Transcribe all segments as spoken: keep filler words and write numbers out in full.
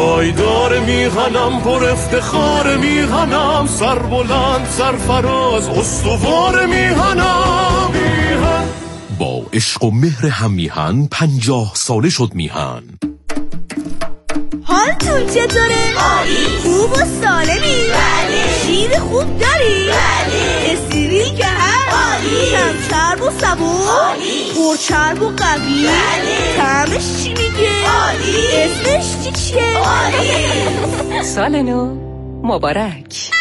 پایدار میهنم، پر افتخار میهنم، سر بلند سرفراز استوار میهنم. میهن با عشق و مهر هم میهن پنجاه ساله شد میهن. حالتون چطوره؟ عالی. خوب و سالمی؟ بله. شیر خوب داری؟ بله. استریل که هست؟ عالی. کم چرب و صبور؟ عالی. پر چرب و قوی؟ بله. طعمش چی میگه؟ عالی. اسمش چی چیه؟ عالی. سال نو مبارک.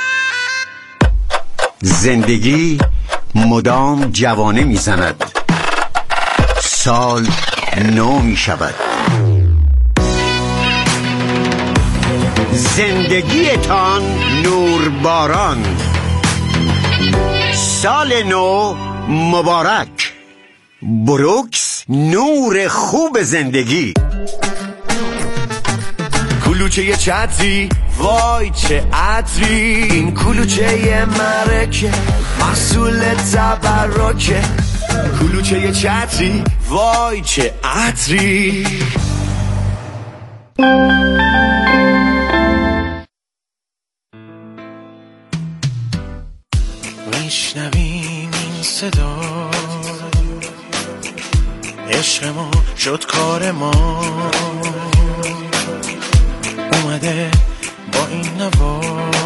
زندگی مدام جوانه میزند، سال نو میشود. زندگیتان نورباران، سال نو مبارک. بروکس، نور خوب زندگی. کلوچه چتری، وای چه عطری، این کلوچه مرکه محصول تبرکه. کلوچه چتری، وای چه عطری. میشنویم این صدا، عشق ما شد کار ما، اومده با این نوا.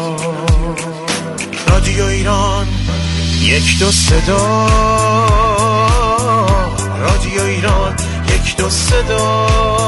رادیو ایران یک دو صدا، رادیو ایران یک دو صدا.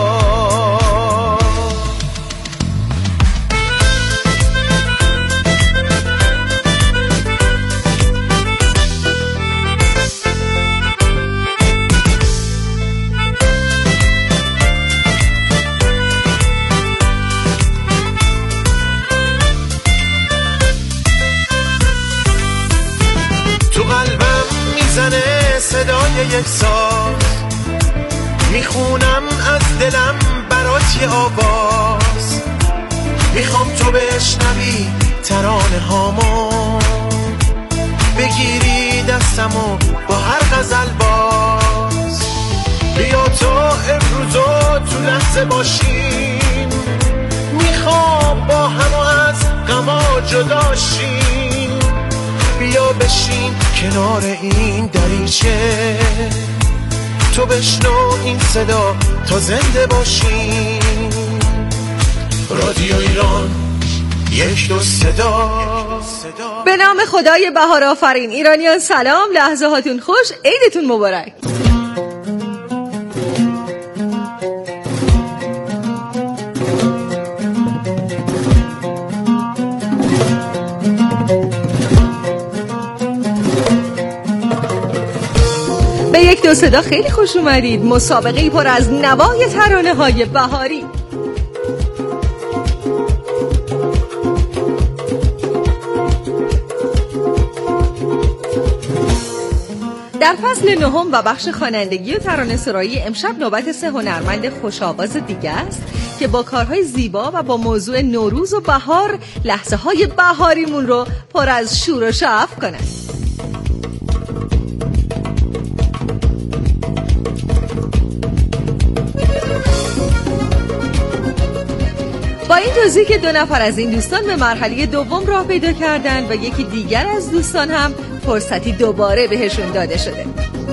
صدای یک ساز میخونم از دلم برات یه آواز، میخوام تو بشنوی ترانه هامو، بگیری دستمو با هر غزل باز. بیا تو امروزو تو لحظه باشیم، میخوام با همو از غما جداشیم. بیا بشین کنار این دریچه، تو بشنو این صدا تا زنده باشیم. رادیو ایران یک دو صدا. به نام خدای بهار آفرین. ایرانیان سلام، لحظه هاتون خوش، عیدتون مبارک. به یک دو صدا خیلی خوش اومدید. مسابقه پر از نوای ترانه های بهاری. در فصل نهم و بخش خوانندگی و ترانه سرایی امشب نوبت سه هنرمند خوش آواز دیگه است که با کارهای زیبا و با موضوع نوروز و بهار لحظه های بهاریمون رو پر از شور و شعف کنند. با این توضیح که دو نفر از این دوستان به مرحله دوم راه پیدا کردن و یکی دیگر از دوستان هم فرصتی دوباره بهشون داده شده.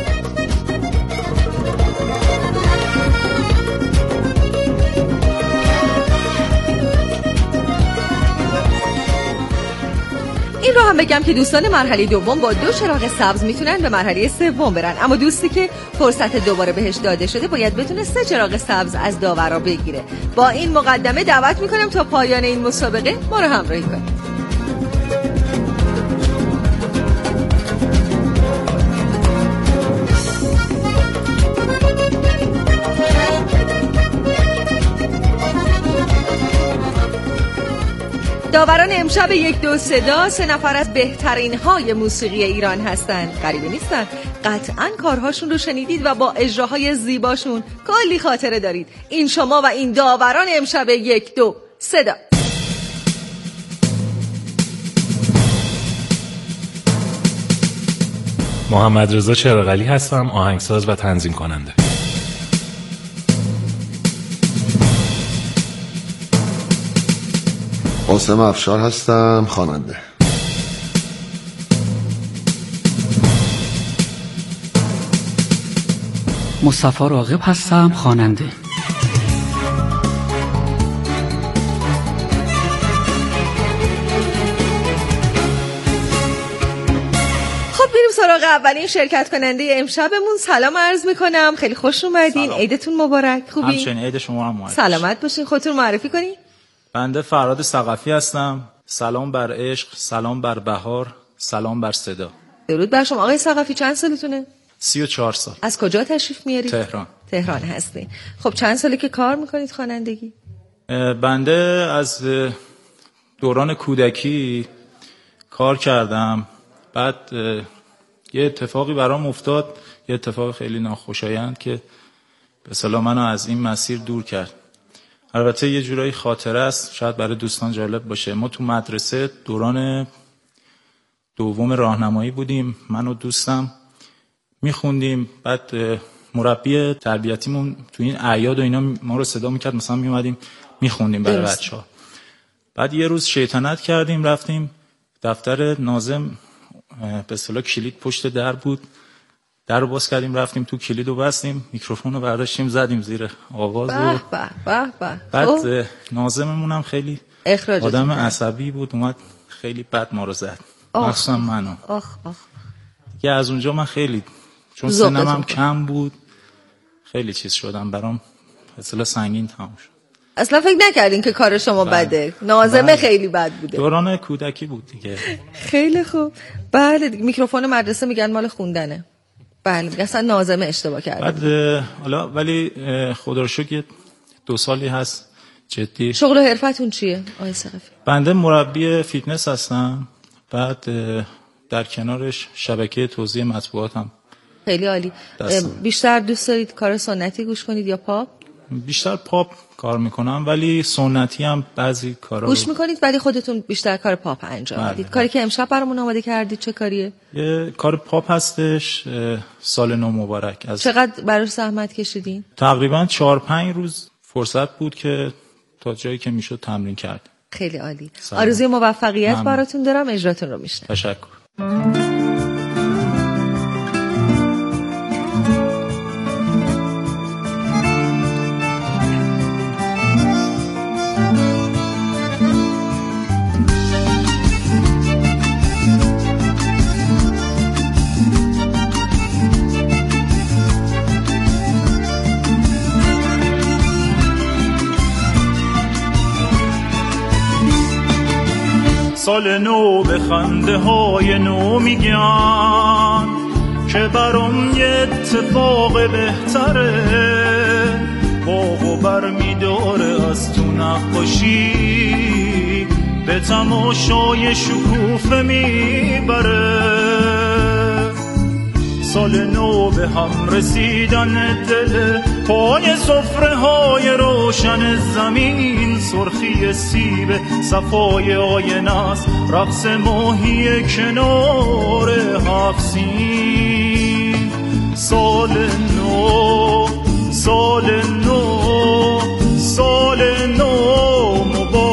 این رو هم بگم که دوستان مرحله دوم با دو چراغ سبز میتونن به مرحله سوم برن، اما دوستی که فرصت دوباره بهش داده شده باید بتونه سه چراغ سبز از داورا بگیره. با این مقدمه دعوت میکنم تا پایان این مسابقه ما رو همراهی کنید. داوران امشب یک دو صدا سه نفر از بهترین های موسیقی ایران هستند. غریبه نیستن، قطعاً کارهاشون رو شنیدید و با اجراهای زیباشون کلی خاطره دارید. این شما و این داوران امشب یک دو صدا. محمد رضا چراغلی هستم، آهنگساز و تنظیم کننده. قاسم افشار هستم، خواننده. مصطفی راغب هستم، خواننده. سراغ اولین شرکت کننده امشبمون. سلام عرض میکنم، خیلی خوش اومدین. عیدتون مبارک. خوبی؟ همچنین عید شما هم مبارک. سلامت باشین. خودتون معرفی کنین. بنده فراد ثقفی هستم. سلام بر عشق، سلام بر بهار، سلام بر صدا. درود بر شما. آقای ثقفی چند سالتونه؟ سی و چهار سال. از کجا تشریف میارید؟ تهران. تهران هستین. خب چند ساله که کار میکنید خوانندگی؟ بنده از دوران کودکی کار کردم. بعد یه اتفاقی برام افتاد، یه اتفاق خیلی ناخوشایند که به اصطلاح منو از این مسیر دور کرد. البته یه جورایی خاطره است، شاید برای دوستان جالب باشه. ما تو مدرسه دوران دوم راهنمایی بودیم، من و دوستم میخوندیم. بعد مربی تربیتیمون تو این اعیاد و اینا ما رو صدا میکرد، مثلا میومدیم میخوندیم برای بچه‌ها. بعد یه روز شیطنت کردیم، رفتیم دفتر ناظم، به اصطلاح کلید پشت در بود، در رو باز کردیم، رفتیم تو، کلید رو بستیم، میکروفون رو برداشتیم زدیم زیر آواز. به به به به. بعد ناظممون هم خیلی آدم عصبی بود، اومد خیلی بد ما رو زد، مخصوصا منو. آخ آخ. دیگه از اونجا من خیلی، چون سنم هم کم بود، خیلی چیز شدم، برام به اصطلاح سنگین تموم شد. اصلا فکر نکردین که کار شما بله. بده؟ ناظمه بله. خیلی بد بوده. دوران کودکی بود دیگه. خیلی خوب. بله دیگه. میکروفون مدرسه میگن مال خوندنه. بله میگن اصلا ناظمه اشتباه کرده. بعد حالا ولی خدا رو شکر دو سالی هست جدی. شغل و حرفتون چیه آقای ثقفی؟ بنده مربی فیتنس هستم. بعد در کنارش شبکه توزیع مطبوعاتم. خیلی عالی. بیشتر دوست دارید کار سنتی گوش کنید یا پاپ؟ بیشتر پاپ کار میکنم، ولی سنتی هم بعضی کارا گوش میکنید، ولی خودتون بیشتر کار پاپ انجام میدید. کاری که امشب برامون آماده کردید چه کاریه؟ یه کار پاپ هستش، سال نو مبارک. از چقدر براش زحمت کشیدین؟ تقریبا چهار پنج روز فرصت بود که تا جایی که میشد تمرین کرد. خیلی عالی. آرزوی موفقیت ممنون. براتون دارم. اجراتون رو میشنم. تشکر. سال نو به خنده های نو میگن که برام یه اتفاق بهتره، باغ و بر میداره از تو نقاشی، به تماشای شکوفه میبره. سال نو به هم رسیدن دل، پای سفره های روشن زمین، سرخی سیب صفای آینه است، رقص ماهی کنار هفت سین. سال نو سال نو سال نو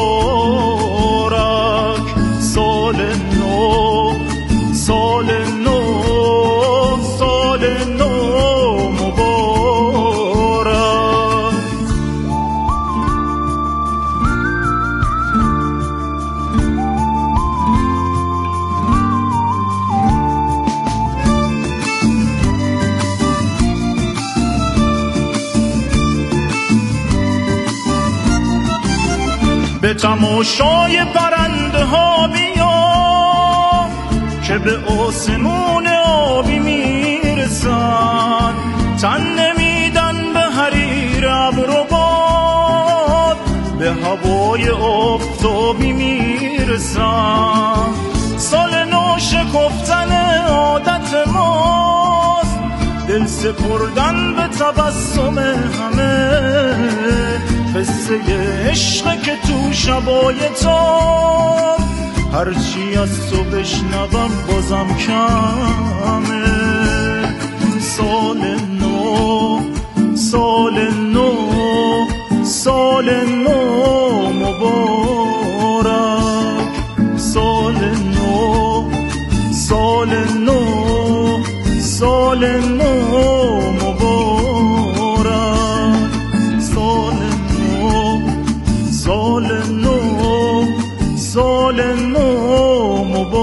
مبارک، سال نو سال نو سال نو مبارک. به تماشای پرنده ها بیا که به آسمون آبی میرسن، تن نمیدن به حریر ابر و باد، به هوای آفتابی میرسن. سال نو شکفتن عادت ماست، دل سپردن به تبسم همه، قصه عشق که تو شبای تار، هرچی از تو بشنوم بازم کمه. سال نو سال نو سال نو مبارک. سال نو سال نو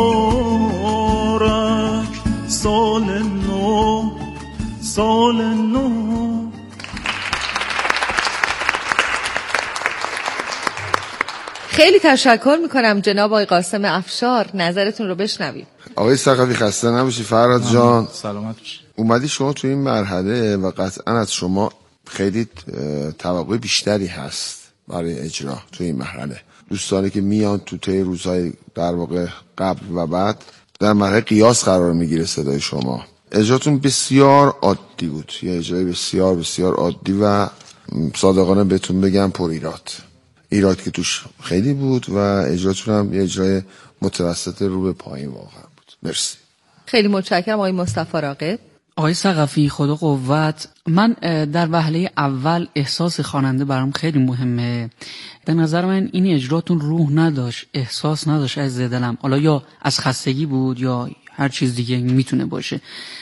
مبارک سال نو سال نو. خیلی تشکر میکنم جناب آقای قاسم افشار، نظرتون رو بشنویم. آقای ثقفی خسته نباشی. فرهاد جان سلامت باشی. اومدی شما تو این مرحله و قطعا از شما خیلی توقع بیشتری هست برای اجرا تو این مرحله. دوستانی که میان تو طی روزهای در واقع قبل و بعد در مرحله قیاس قرار میگیره صدای شما. اجراتون بسیار عادی بود، یه اجرای بسیار بسیار عادی و صادقانه بهتون بگم پر ایراد. ایراد که توش خیلی بود و اجراتون هم یه اجرای متوسط رو به پایین واقعا بود. مرسی. خیلی متشکرم آقای مصطفی راغب. آقای ثقفی خدا قوت. من در وهله اول احساس خواننده برام خیلی مهمه. به نظر من این اجراتون روح نداشت، احساس نداشت از دلم. حالا یا از خستگی بود یا هر چیز دیگه میتونه باشه،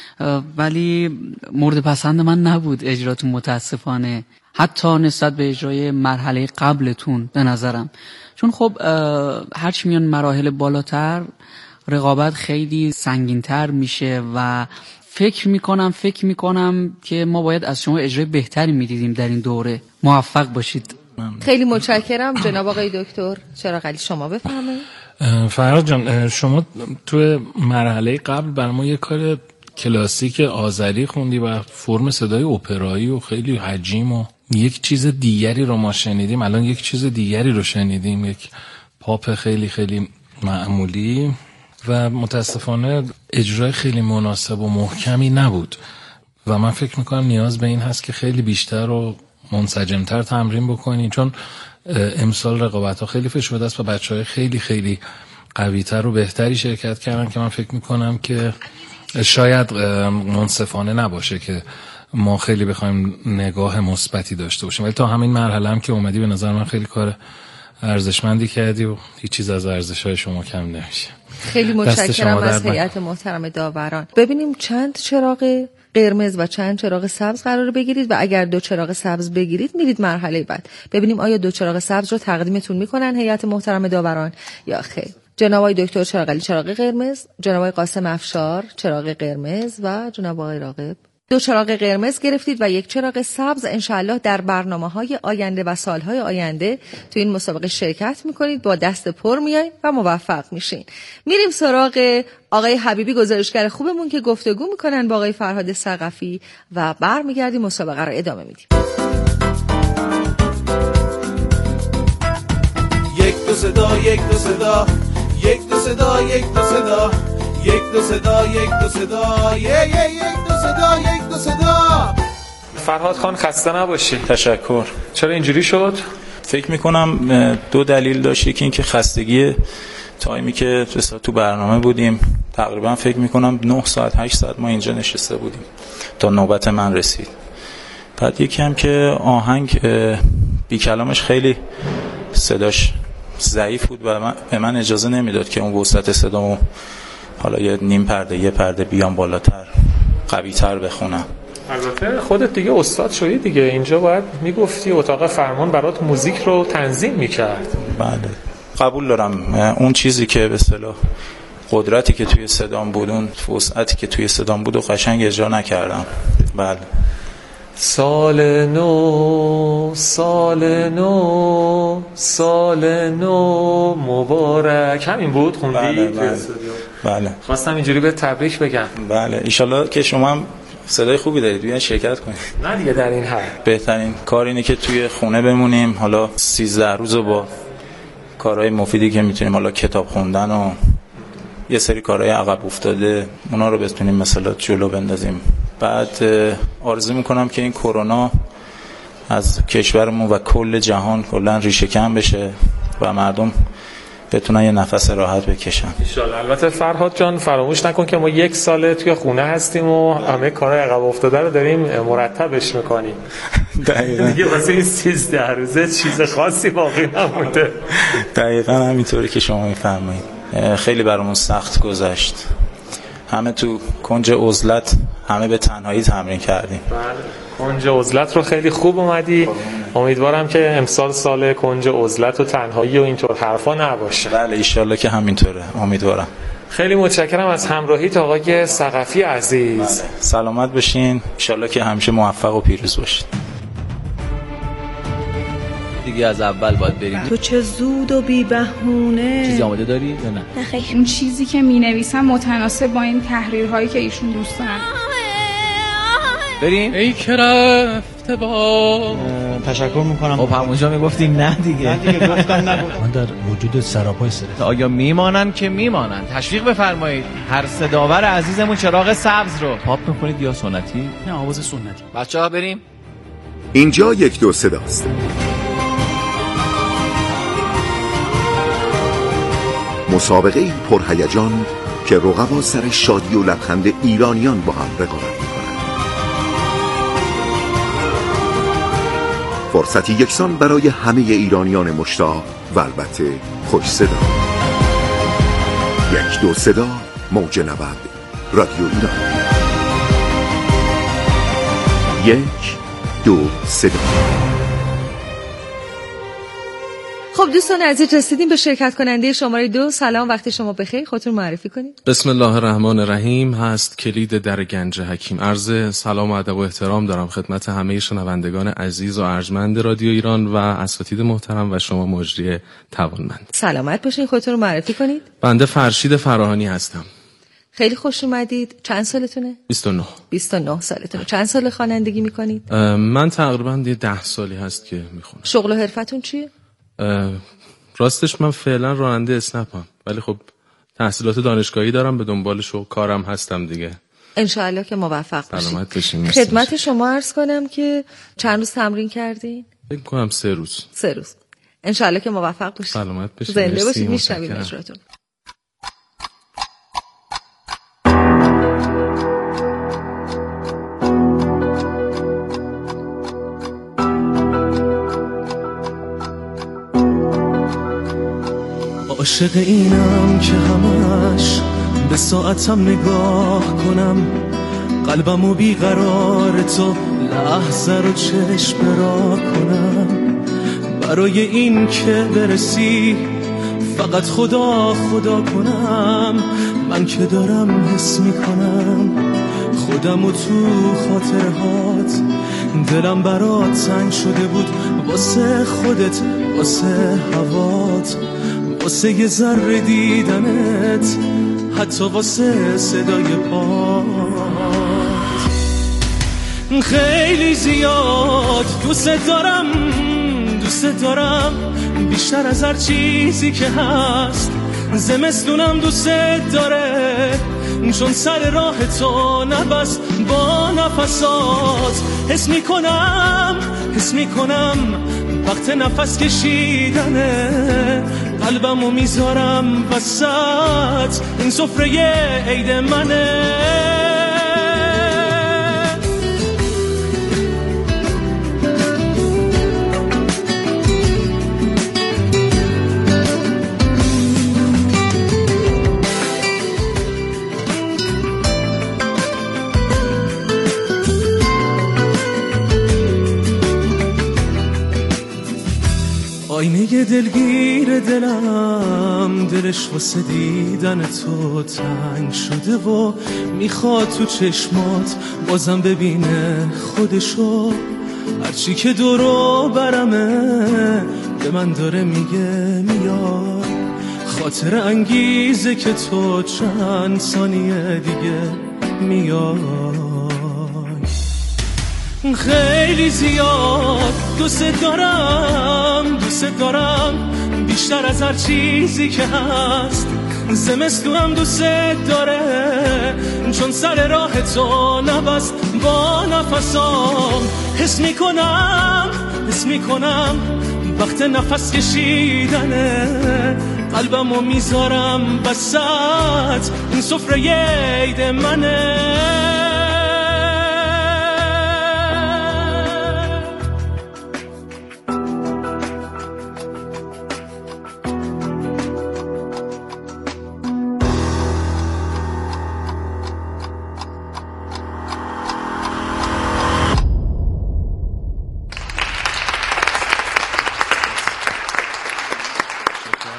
ولی مورد پسند من نبود اجراتون متاسفانه، حتی نسبت به اجرای مرحله قبلتون به نظرم. چون خب هرچی میان مراحل بالاتر رقابت خیلی سنگین‌تر میشه و فکر میکنم فکر میکنم که ما باید از شما اجرای بهتری میدیدیم در این دوره. موفق باشید. خیلی متشکرم جناب آقای دکتر چراغ علی، شما بفرمایید. فرهاد جان، شما تو مرحله قبل برای ما یه کار کلاسیک آذری خوندی و فرم صدای اپرایی و خیلی حجیم و یک چیز دیگری رو ما شنیدیم. الان یک چیز دیگری رو شنیدیم، یک پاپ خیلی خیلی معمولی و متاسفانه اجرای خیلی مناسب و محکمی نبود و من فکر میکنم نیاز به این هست که خیلی بیشتر و منسجمتر تمرین بکنی، چون امسال رقابت ها خیلی فشرده است و بچه های خیلی خیلی قویتر و بهتری شرکت کردن که من فکر میکنم که شاید منصفانه نباشه که ما خیلی بخوایم نگاه مثبتی داشته باشیم. ولی تا همین مرحله هم که اومدی به نظر من خیلی کار ارزشمندی کردی و هیچ چیز از ارزش‌های شما کم نمیشه. خیلی متشکرم از هیئت محترم داوران. ببینیم چند چراغ قرمز و چند چراغ سبز قراره بگیرید و اگر دو چراغ سبز بگیرید میرید مرحله بعد. ببینیم آیا دو چراغ سبز رو تقدیمتون میکنن هیئت محترم داوران یا خیر. جناب آقای دکتر چراغ علی چراغ قرمز، جناب آقای قاسم افشار چراغ قرمز و جناب آقای راغب دو چراغ قرمز گرفتید و یک چراغ سبز. انشاءالله در برنامه‌های آینده و سالهای آینده تو این مسابقه شرکت میکنید، با دست پر میایید و موفق میشین. میریم سراغ آقای حبیبی گزارشگر خوبمون که گفتگو میکنن با آقای فرهاد ثقفی و برمیگردیم مسابقه رو ادامه میدیم. یک دو صدا یک دو صدا یک دو صدا یک دو صدا یک دو صدا یک دو صدا یک یک دو صدا یک دو صدا. فرهاد خان خسته نباشی. تشکر. چرا اینجوری شد؟ فکر میکنم دو دلیل داشت. یکی اینکه خستگی تایمی که تو برنامه بودیم، تقریبا فکر میکنم نه ساعت هشت ساعت ما اینجا نشسته بودیم تا نوبت من رسید. بعد یکی هم که آهنگ بی کلامش خیلی صداش ضعیف بود و من به من اجازه نمیداد که اون وسعت صدامو حالا یه نیم پرده یه پرده بیام بالاتر قوی تر بخونم. البته خودت دیگه استاد شدی دیگه، اینجا باید میگفتی اتاق فرمان برات موزیک رو تنظیم میکرد. بله قبول دارم، اون چیزی که به اصطلاح قدرتی که توی صدام بود، اون وسعتی که توی صدام بود و قشنگ اجرا نکردم. بله. سال نو سال نو سال نو مبارک، همین بود خوندی؟ بله بله. بله. خواستم اینجوری به تبریک بگم. بله ایشالله که شما هم صدای خوبی دارید، بیاین شرکت کنید. نه دیگه در این حد بهترین کار اینه که توی خونه بمونیم، حالا سیزده روز با کارهای مفیدی که میتونیم، حالا کتاب خوندن و یه سری کارهای عقب افتاده اونا رو بتونیم مثلا جلو بندازیم. بعد آرزو میکنم که این کرونا از کشورمون و کل جهان کلا ریشه کن بشه و مردم بتونن یه نفس راحت بکشن ان شاءالله. البته فرهاد جان فراموش نکن که ما یک ساله توی خونه هستیم و همه کارهای عقب افتاده رو داریم مرتبش میکنیم. دقیقاً دیگه واسه این سیزده روزه چیز خاصی باقی نمونده. دقیقاً همینطوری که شما میفرمایید. خیلی برامون سخت گذشت، همه تو کنج عزلت همه به تنهایی تمرین کردیم. بله، کنج عزلت رو خیلی خوب اومدی. امیدوارم که امسال سال کنج عزلت و تنهایی و اینطور حرفا نباشه. بله ایشالله که همینطوره، امیدوارم. خیلی متشکرم از همراهیت آقای ثقفی عزیز. بله. سلامت بشین، ایشالله که همیشه موفق و پیروز باشید. دیگه از اول باید بریم. تو چه زود و بی بهونه. چیزی آماده داری یا نه؟ نه خیلی. اون چیزی که می‌نویسم متناسب با این تحریرهایی که ایشون دوست دارن. بریم؟ ای که رفته با تشکر میکنم. خب همونجا میگفتی نه دیگه. نه دیگه گفتم نگفتم. من در وجود سراپای سرت. آیا میمانن که میمانن. تشویق بفرمایید هر صداور عزیزمون چراغ سبز رو. پاپ میکنید یا سنتی؟ نه آواز سنتی. بچه‌ها بریم. اینجا یک دو صداست. مسابقه ای پرهیجان که رقبا سر شادی و لبخند ایرانیان با هم رقابت می‌کنند. فرصتی یکسان برای همه ایرانیان مشتاق و البته خوش صدا. یک دو صدا، موج نود، رادیو ایران. یک دو صدا. خب دوستان عزیز رسیدیم به شرکت کننده شماره دو. سلام، وقت شما بخیر، خودتون معرفی کنید. بسم الله الرحمن الرحیم. هست کلید در گنج حکیم. عرض سلام و ادب و احترام دارم خدمت همه شنوندگان عزیز و ارجمند رادیو ایران و اساتید محترم و شما مجری توانمند. سلامت باشین، خودتون رو معرفی کنید. بنده فرشید فراهانی هستم. خیلی خوش اومدید. چند سالتونه؟ بیست و نه. بیست و نه سالتونه. چند سال خوانندگی میکنید؟ من تقریبا یه ده سالی هست که میخونم. شغل و حرفتون چیه؟ راستش من فعلا راننده اسنپم، ولی خب تحصیلات دانشگاهی دارم، به دنبال شغل کارم هستم دیگه. انشاءالله که موفق باشید. سلامت باشین. خدمت شما عرض کنم که چند روز تمرین کردین؟ فکر کنم سه روز. سه روز. انشاءالله که موفق باشید. سلامت باشید. زنده باشید. میشنویم اجراتون. عاشق اینم که همش به ساعتم نگاه کنم، قلبمو بیقرار تو لحظه رو چشم را کنم. برای این که برسی فقط خدا خدا کنم. من که دارم حس میکنم خودمو تو خاطرهات. دلم برات تنگ شده بود واسه خودت، واسه هوات، واسه یه ذره دیدنت، حتی واسه صدای پات. خیلی زیاد دوست دارم، دوست دارم بیشتر از هر چیزی که هست. زمستونم دوست داره چون سر راه تو نبست با نفسات. حس میکنم، حس میکنم وقت نفس کشیدنه. قلبمو میذارم وسط این سفره عید منه. آینه دلگیر دلم، دلش واسه دیدن تو تنگ شده و میخواد تو چشمات بازم ببینه خودشو. هرچی که دورو برمه به من داره میگه میاد. خاطر انگیزه که تو چند ثانیه دیگه میاد. خیلی زیاد دوست دارم، دوست دارم بیشتر از هر چیزی که هست. زمستونم دوست داره چون سر راه تو نبست با نفسام. حس میکنم، حس میکنم وقت نفس کشیدنه. قلبمو میذارم وسط این سفره عید منه.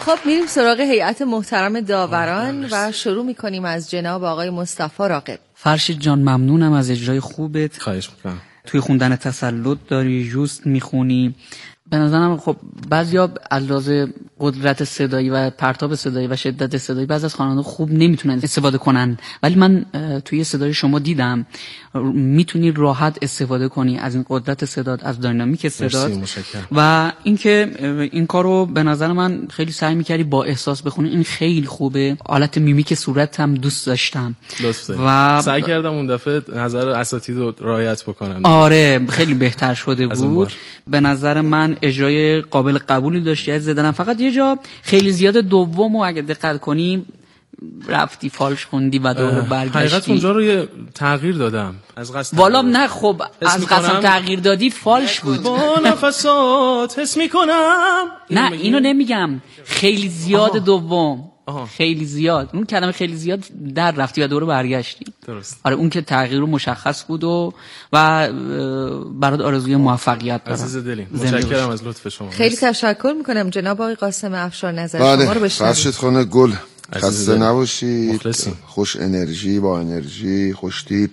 خب میریم سراغ هیئت محترم داوران و شروع میکنیم از جناب آقای مصطفی راغب. فرشید جان ممنونم از اجرای خوبت. خواهش میکنم. توی خوندن تسلط داری، جوست میخونی. به نظرم خب بعضیا از لحاظ قدرت صدایی و پرتاب صدایی و شدت صدایی بعضی از خواننده خوب نمیتونن استفاده کنن، ولی من توی صدای شما دیدم میتونی راحت استفاده کنی از این قدرت صدات، از دینامیک صدات و اینکه این کارو به نظر من خیلی سعی میکردی با احساس بخونی. این خیلی خوبه. حالت میمیک صورت هم دوست داشتم و سعی کردم اون دفعه نظر اساتید رو رعایت بکنم. آره خیلی بهتر شده بود. به نظر من اجرای قابل قبولی داشتی از زدنم. فقط یه جا خیلی زیاد دومو اگه دقت کنی رفتی فالش خوندی و دوباره برگشتی. حقیقت اونجا رو یه تغییر دادم از قصد. والا نه خب از قصد تغییر دادی فالش بود. با نفسات حس میکنم. نه اینو نمیگم، خیلی زیاد آها. دوم آها. خیلی زیاد اون کلمه خیلی زیاد در رفتی و دوباره برگشتی. درست. آره اون که تغییر رو مشخص بود و و برات آرزوی موفقیت دارم. عزیز دلیم متشکرم از لطف شما. خیلی تشکر میکنم جناب آقای قاسم افشار، نظر بله. شما رو بشنویم. فرشید خانه گل خسته نباشید. خوش انرژی، با انرژی، خوش تیپ.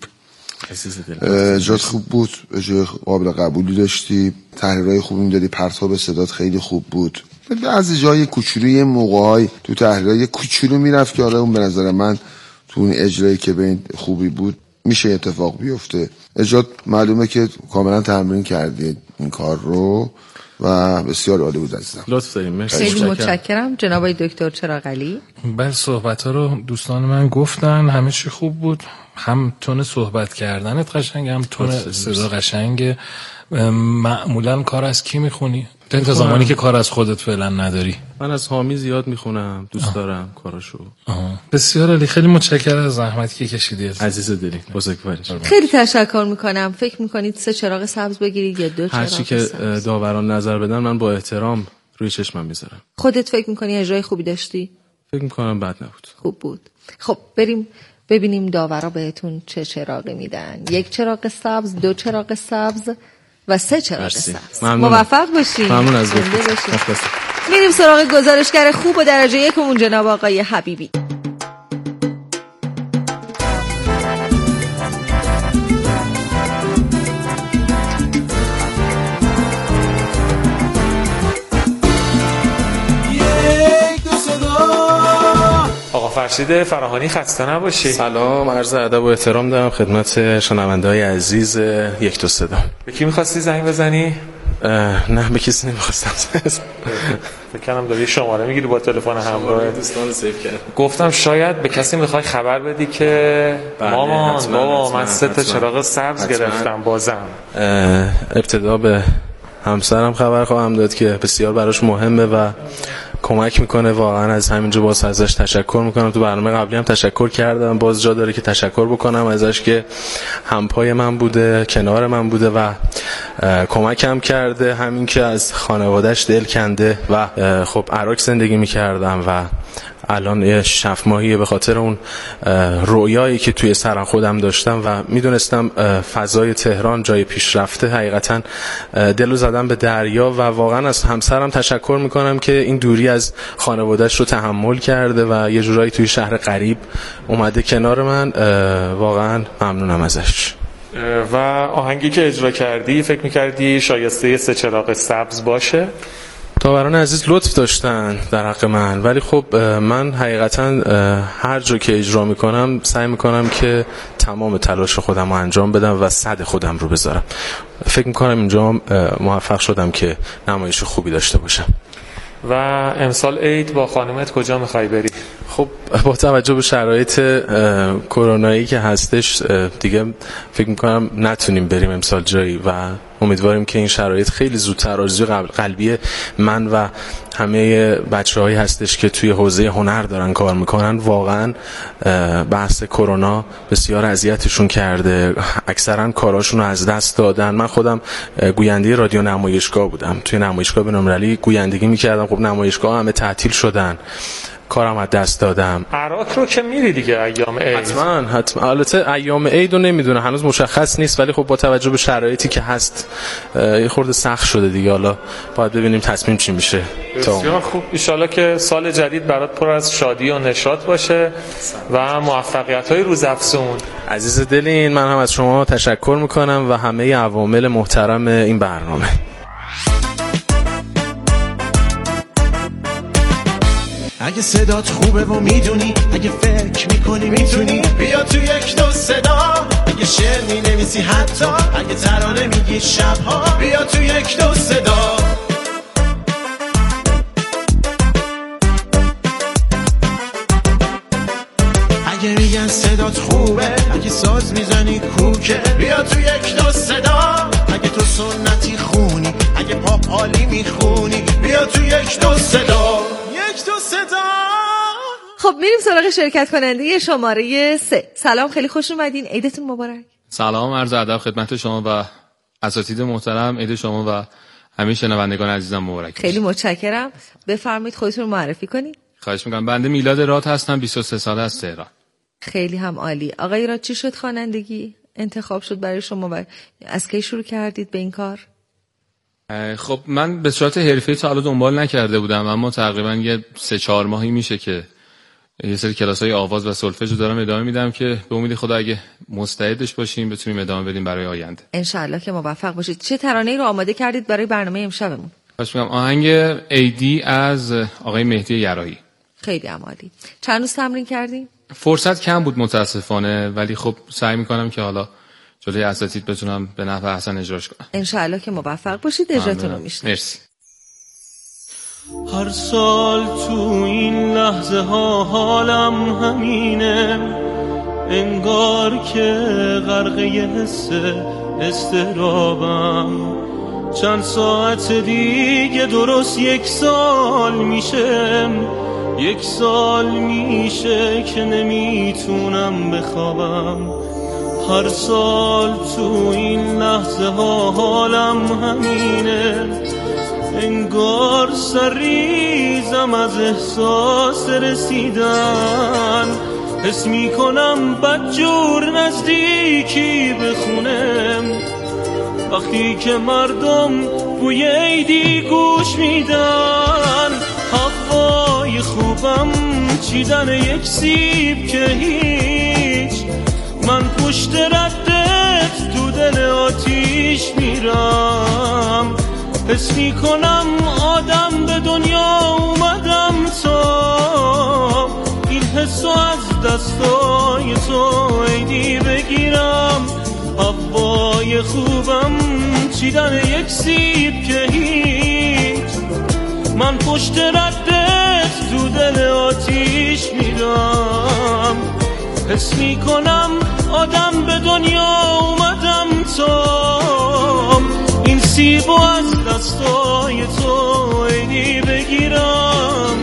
جات خوب بود، جای قابل قبولی داشتی، تحریرهای خوبی میدادی، پرتاب صدات خیلی خوب بود. بعضی جای کوچولوی موقع‌های تو تحریرهای کوچولو میرفت که آره اون به نظر من تو اون اجرایی که به این خوبی بود میشه اتفاق بیفته. اجرات معلومه که کاملا تمرین کردید این کار رو و بسیار عالی بود عزیزم. لطف داریم. مرسی. خیلی متشکرم. جناب آقای دکتر چراغعلی. بله صحبت‌ها رو دوستان من گفتن، همه چی خوب بود. هم تون صحبت کردنت قشنگ، هم تون صدا قشنگ. معمولا کار از کی میخونی؟ تا زمانی که کار از خودت فعلا نداری. من از حامی زیاد میخونم، دوست آه. دارم کاراشو. آه. بسیار عالی، خیلی متشکرم از زحمتی که کشیدی عزیز دلی. بزرگوارش. خیلی تشکر میکنم. فکر میکنید سه چراغ سبز بگیرید یا دو چراغ سبز؟ هرچی که داوران نظر بدن من با احترام روی چشمم میذارم. خودت فکر میکنی اجرای خوبی داشتی؟ فکر میکنم بد نبود. خوب بود. خب بریم ببینیم داورا بهتون چه چراغی میدن. یک چراغ سبز، دو چراغ سبز و سه چراغ سبز. موفق باشید. ممنون از لطفتون. میریم سراغ گزارشگر خوب و درجه یکمون جناب آقای حبیبی. فرشید فراهانی خسته نباشی. سلام، عرض ادب و احترام دارم خدمت شنونده‌های عزیز یک دو صدا. به کی می‌خواستی زنگ بزنی؟ نه به کسی نمی‌خواستم. فکر کنم داری شماره میگیری با تلفن همراه دوستان رو سیو کردم. گفتم شاید به کسی می‌خوای خبر بدی که مامان بابا من سه تا چراغ سبز گرفتم بازم. ابتدا به همسرم خبر خواهم داد که بسیار براش مهمه و کمک میکنه. واقعا از همینجا باز ازش تشکر میکنم. تو برنامه قبلی هم تشکر کردم، باز جا داره که تشکر بکنم ازش که همپای من بوده، کنار من بوده و کمکم کرده. همین که از خانوادهش دل کنده و خب عراق زندگی میکردم و الان یه شف ماهیه به خاطر اون رویایی که توی سرم خودم داشتم و میدونستم فضای تهران جای پیشرفته. حقیقتا دلو زدم به دریا و واقعا از همسرم تشکر میکنم که این دوری از خانوادهش رو تحمل کرده و یه جورایی توی شهر غریب اومده کنار من. واقعا ممنونم ازش. و آهنگی که اجرا کردی فکر میکردی شایسته سه چراغ سبز باشه؟ داوران عزیز لطف داشتن در حق من، ولی خب من حقیقتا هر جا که اجرا میکنم سعی میکنم که تمام تلاش خودم رو انجام بدم و صد خودم رو بذارم. فکر میکنم اینجا موفق شدم که نمایش خوبی داشته باشم. و امسال عید با خانومت کجا میخوای بری؟ خب با توجه به شرایط کرونایی که هستش دیگه فکر میکنم نتونیم بریم امسال جایی و امیدواریم که این شرایط خیلی زودتر. آرزوی قلبی من و همه بچه‌هایی هستش که توی حوزه هنر دارن کار میکنن. واقعا بحث کرونا بسیار اذیتشون کرده، اکثرا کاراشون رو از دست دادن. من خودم گوینده رادیو نمایشگاه بودم، توی نمایشگاه بین‌المللی گویندگی میکردم. خب نمایشگاه همه تعطیل شدن، کارم از دست دادم. عراق رو که میری دیگه ایام عید. حتما حتما. البته ایام عید رو نمیدونه، هنوز مشخص نیست، ولی خب با توجه به شرایطی که هست یه خورده سخت شده دیگه. حالا باید ببینیم تصمیم چی میشه. بسیار خوب، ان شاءالله که سال جدید برات پر از شادی و نشاط باشه و موفقیت‌های روزافزون. عزیز دلین، من هم از شما تشکر میکنم و همه عوامل محترم این برنامه. اگه صدات خوبه و میدونی، اگه فکر میکنی میتونی، بیا تو یک دو صدا. اگه شعر مینویسی حتی، اگه ترانه میگی شبها، بیا تو یک دو صدا. اگه میگن صدات خوبه، اگه ساز میزنی کوکه، بیا تو یک دو صدا. اگه تو سنتی خونی، اگه پاپ عالی میخونی، بیا تو یک دو صدا. یک دو صدا. خب میریم سراغ شرکت کننده شماره سه. سلام، خیلی خوش اومدین، عیدتون مبارک. سلام، عرض ادب خدمت شما و اساتید محترم. عید شما و همه شنوندگان عزیزم مبارک. خیلی متشکرم. بفرمایید خودتون رو معرفی کنید. خواهش میکنم. بنده میلاد راد هستم، بیست و سه ساله از تهران. خیلی هم عالی. آقای راد، چی شد خوانندگی انتخاب شد برای شما و از کی شروع کردید به این کار؟ خب من به صورت حرفه‌ای تا الان دنبال نکرده بودم، اما تقریبا یه سه چهار ماهی میشه که یه سری کلاس‌های آواز و سولفژ رو دارم ادامه میدم که به امید خدا اگه مستعدش باشیم بتونیم ادامه بدیم برای آینده. ان شاءالله که موفق باشید. چه ترانه‌ای رو آماده کردید برای برنامه امشبمون؟ خواهش می‌کنم. آهنگ ایدی از آقای مهدی یراحی. خیلی عالی. چند روز تمرین کردین؟ فرصت کم بود متاسفانه، ولی خب سعی می‌کنم که حالا جلوی اساتید بتونم به نحو احسن اجراش کنم. ان شاءالله که موفق باشید. اجراتون رو میشنویم. مرسی. هر سال تو این لحظه ها حالم همینه، انگار که غرقه حس استرابم. چند ساعت دیگه درست یک سال میشه، یک سال میشه که نمیتونم بخوابم. هر سال تو این لحظه ها حالم همینه، انگار سریزم از احساس رسیدن. حس میکنم بدجور نزدیکی بخونم، وقتی که مردم بوی عیدی گوش میدن. هوای خوبم چیدن یک سیب که هیچ، من پشت ردت تو دل آتیش میرم. حس میکنم آدم به دنیا اومدم تا این حسو از دستای تو عیدی بگیرم. هوای خوبم چیدن یک سیب که هیچ، من پشت ردت تو دل آتیش میرم. حس میکنم آدم به دنیا اومدم تا این سیبو از دستای تو عیدی بگیرم.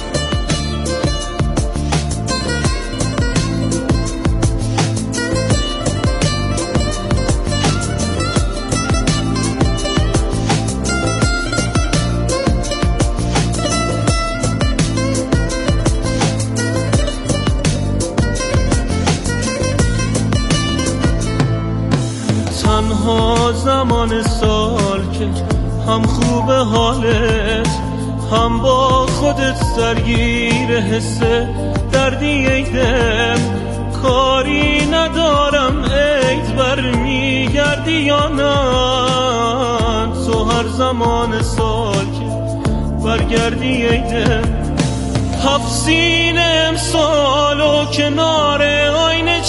تنها زمان سال که هم خوب حالت، هم با خودت درگیر حس دردی عیدم. کاری ندارم عید برمیگردی یا نه، تو هر زمان سال که برگردی عیدم. هفت سینه امسال و کنار آینه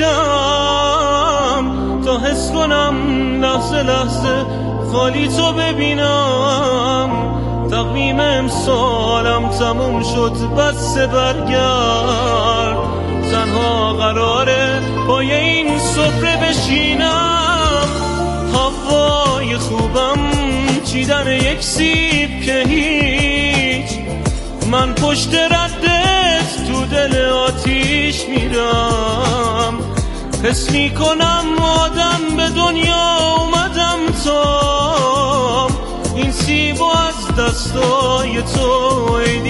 چیدم تا حس کنم لحظه لحظه خالی تو ببینم. تقویم امسالم تموم شد بس برگرد، تنها قراره پای این سفره بشینم. هوای خوبم چیدن یک سیب که هیچ، من پشت ردت تو دل آتیش میرم. حس میکنم آدم به دنیا اومدم تا این سیبو از دستای تو